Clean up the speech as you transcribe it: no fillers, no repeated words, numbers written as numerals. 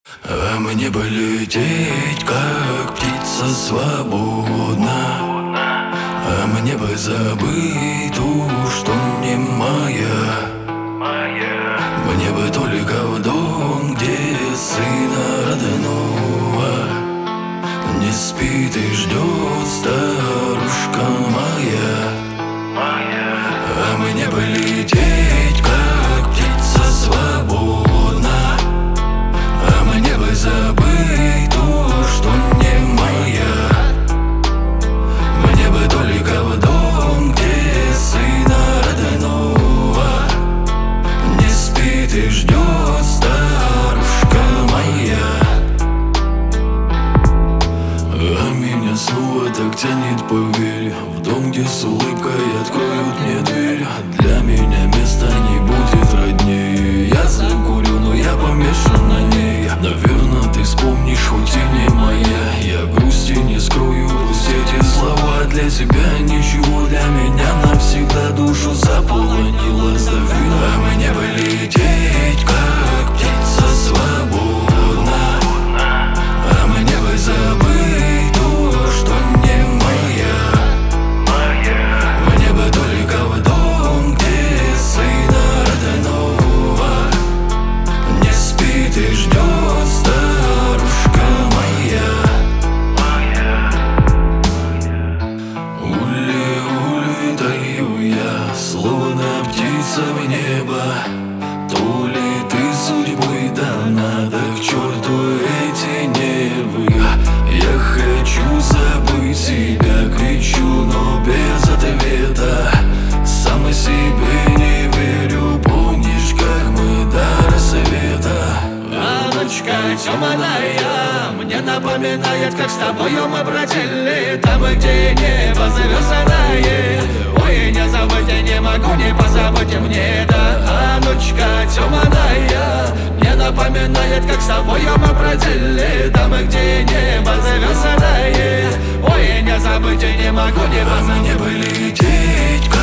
А мне бы лететь, как птица свободна. А мне бы забыть ту, что не моя. Мне бы только в дом, где сына родного не спит и ждет старушка моя. А мне бы лететь, как птица свободна. А мне бы забыть то, что не моя. Мне бы только в дом, где сына родного не спит и ждет старушка моя. А меня снова так тянет, поверь, в дом, где с улыбкой откроют мне дверь. Для меня места не будет роднее. Я закурю, но я помешан на ней. Наверное, ты вспомнишь, хоть и не моя. Я грусти не скрою, пусть эти слова для тебя ничего, для меня навсегда душу заполонила, сдавила. А мне бы лететь, как птица свободна. А мне бы забыть то, что не моя. Мне бы только в дом, где сына родного не спит и ждет старушка моя. Улетаю я, словно птица в небо. То ли ты судьбой дана, да к черту эти нервы. Я хочу забыть себя, кричу, но без ответа. Сам себе не верю, помнишь, как мы до рассвета. А ночка темная мне напоминает, как с тобою мы бродили там, где небо звездное. Ой, не забыть я не могу, не позабыть мне это. А ночка темная мне напоминает, как с тобою мы бродили там, где небо звездное. Ой, не забыть я не могу, не А мне позабыть. бы лететь,